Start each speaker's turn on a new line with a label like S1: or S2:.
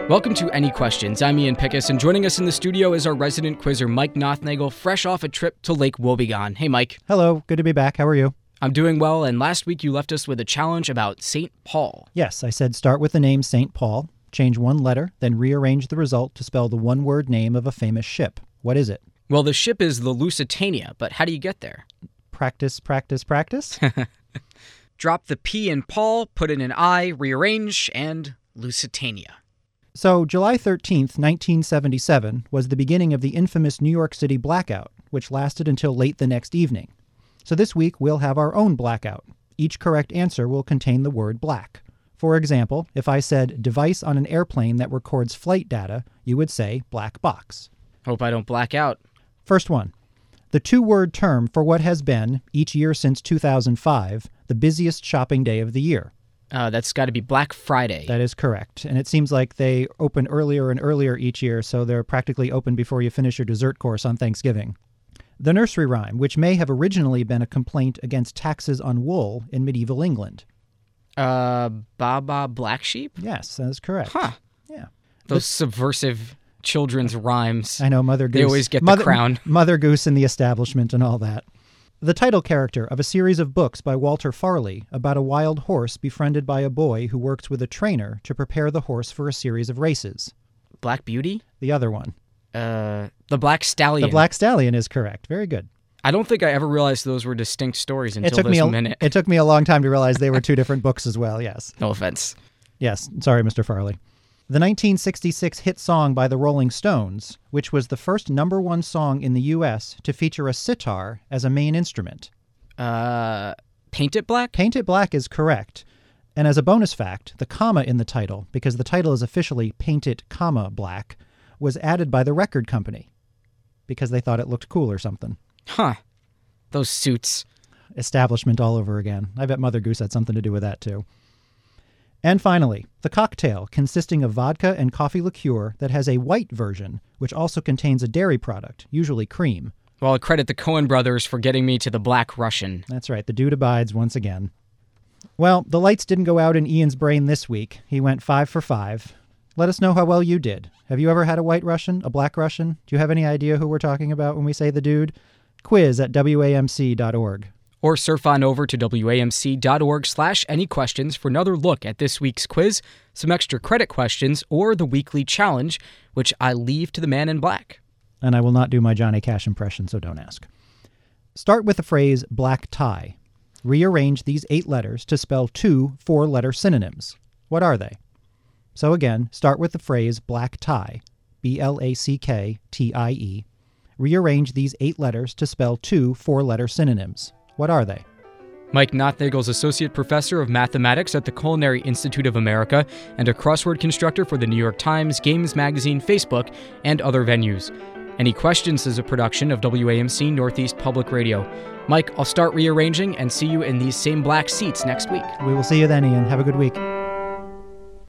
S1: Welcome to Any Questions. I'm Ian Pickus, and joining us in the studio is our resident quizzer, Mike Nothnagel, fresh off a trip to Lake Wobegon. Hey, Mike.
S2: Hello, good to be back. How are you?
S1: I'm doing well, and last week you left us with a challenge about St. Paul.
S2: Yes, I said start with the name St. Paul, change one letter, then rearrange the result to spell the one-word name of a famous ship. What is it?
S1: Well, the ship is the Lusitania, but how do you get there?
S2: Practice, practice, practice?
S1: Drop the P in Paul, put in an I, rearrange, and Lusitania.
S2: So, July 13th, 1977 was the beginning of the infamous New York City blackout, which lasted until late the next evening. So this week, we'll have our own blackout. Each correct answer will contain the word black. For example, if I said device on an airplane that records flight data, you would say black box.
S1: Hope I don't black out.
S2: First one. The two-word term for what has been, each year since 2005, the busiest shopping day of the year.
S1: That's got to be Black Friday.
S2: That is correct. And it seems like they open earlier and earlier each year, so they're practically open before you finish your dessert course on Thanksgiving. The nursery rhyme, which may have originally been a complaint against taxes on wool in medieval England.
S1: Baba Black Sheep?
S2: Yes, that is correct.
S1: Huh.
S2: Yeah.
S1: Those subversive children's rhymes.
S2: I know, Mother Goose.
S1: They always get the crown.
S2: Mother Goose and the Establishment and all that. The title character of a series of books by Walter Farley about a wild horse befriended by a boy who works with a trainer to prepare the horse for a series of races.
S1: Black Beauty?
S2: The other one.
S1: The Black Stallion.
S2: The Black Stallion is correct. Very good.
S1: I don't think I ever realized those were distinct stories until this minute.
S2: It took me a long time to realize they were two different books as well, yes.
S1: No offense.
S2: Yes, sorry, Mr. Farley. The 1966 hit song by the Rolling Stones, which was the first number one song in the U.S. to feature a sitar as a main instrument.
S1: Paint It Black?
S2: Paint It Black is correct. And as a bonus fact, the comma in the title, because the title is officially Paint It, Black, was added by the record company because they thought it looked cool or something.
S1: Huh. Those suits.
S2: Establishment all over again. I bet Mother Goose had something to do with that, too. And finally, the cocktail consisting of vodka and coffee liqueur that has a white version, which also contains a dairy product, usually cream.
S1: Well, I credit the Coen brothers for getting me to the Black Russian.
S2: That's right. The dude abides once again. Well, the lights didn't go out in Ian's brain this week. He went 5 for 5. Let us know how well you did. Have you ever had a white Russian, a black Russian? Do you have any idea who we're talking about when we say the dude? Quiz at WAMC.org.
S1: Or surf on over to WAMC.org/anyquestions for another look at this week's quiz, some extra credit questions, or the weekly challenge, which I leave to the man in black.
S2: And I will not do my Johnny Cash impression, so don't ask. Start with the phrase black tie. Rearrange these 8 letters to spell 2 4-letter synonyms. What are they? So again, start with the phrase black tie, BLACKTIE. Rearrange these 8 letters to spell 2 4-letter synonyms. What are they?
S1: Mike Nothnagel's Associate Professor of Mathematics at the Culinary Institute of America and a crossword constructor for the New York Times, Games Magazine, Facebook, and other venues. Any Questions is a production of WAMC Northeast Public Radio. Mike, I'll start rearranging and see you in these same black seats next week.
S2: We will see you then, Ian. Have a good week.